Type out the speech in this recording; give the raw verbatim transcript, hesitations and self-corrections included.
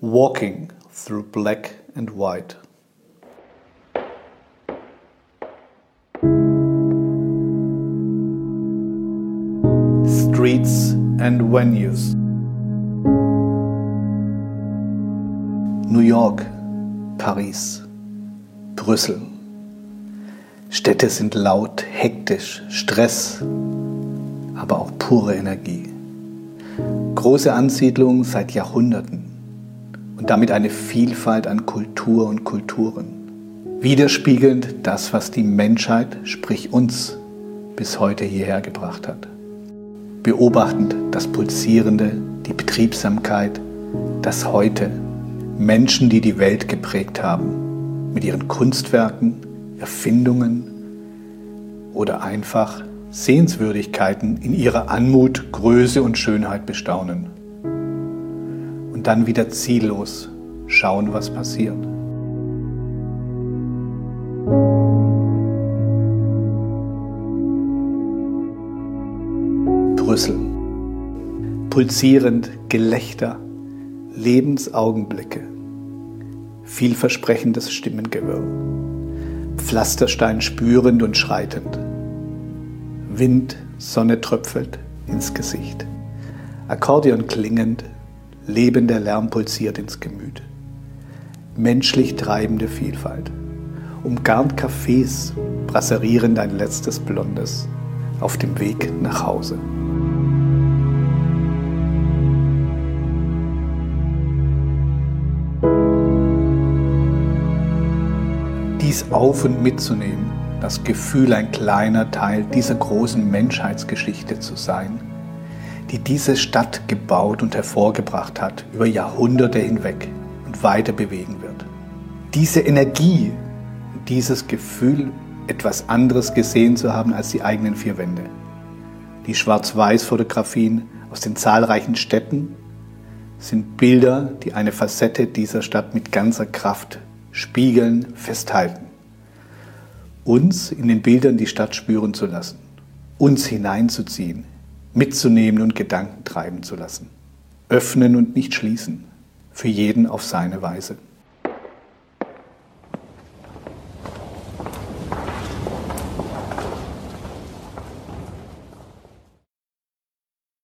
Walking through black and white. Streets and venues. New York, Paris, Brüssel. Städte sind laut, hektisch, Stress, aber auch pure Energie. Große Ansiedlungen seit Jahrhunderten und damit eine Vielfalt an Kultur und Kulturen. Widerspiegelnd das, was die Menschheit, sprich uns, bis heute hierher gebracht hat. Beobachtend das Pulsierende, die Betriebsamkeit, das Heute. Menschen, die die Welt geprägt haben, mit ihren Kunstwerken, Erfindungen oder einfach Sehenswürdigkeiten in ihrer Anmut, Größe und Schönheit bestaunen. Und dann wieder ziellos schauen, was passiert. Brüssel. Pulsierend Gelächter, Lebensaugenblicke, vielversprechendes Stimmengewirr, Pflasterstein spürend und schreitend, Wind, Sonne tröpfelt ins Gesicht, Akkordeon klingend, lebender Lärm pulsiert ins Gemüt, menschlich treibende Vielfalt, umgarnt Cafés, brasserierend ein letztes Blondes auf dem Weg nach Hause. Dies auf und mitzunehmen, das Gefühl, ein kleiner Teil dieser großen Menschheitsgeschichte zu sein, die diese Stadt gebaut und hervorgebracht hat, über Jahrhunderte hinweg und weiter bewegen wird. Diese Energie, dieses Gefühl, etwas anderes gesehen zu haben als die eigenen vier Wände. Die Schwarz-Weiß-Fotografien aus den zahlreichen Städten sind Bilder, die eine Facette dieser Stadt mit ganzer Kraft spiegeln, festhalten. Uns in den Bildern die Stadt spüren zu lassen, uns hineinzuziehen, mitzunehmen und Gedanken treiben zu lassen. Öffnen und nicht schließen, für jeden auf seine Weise.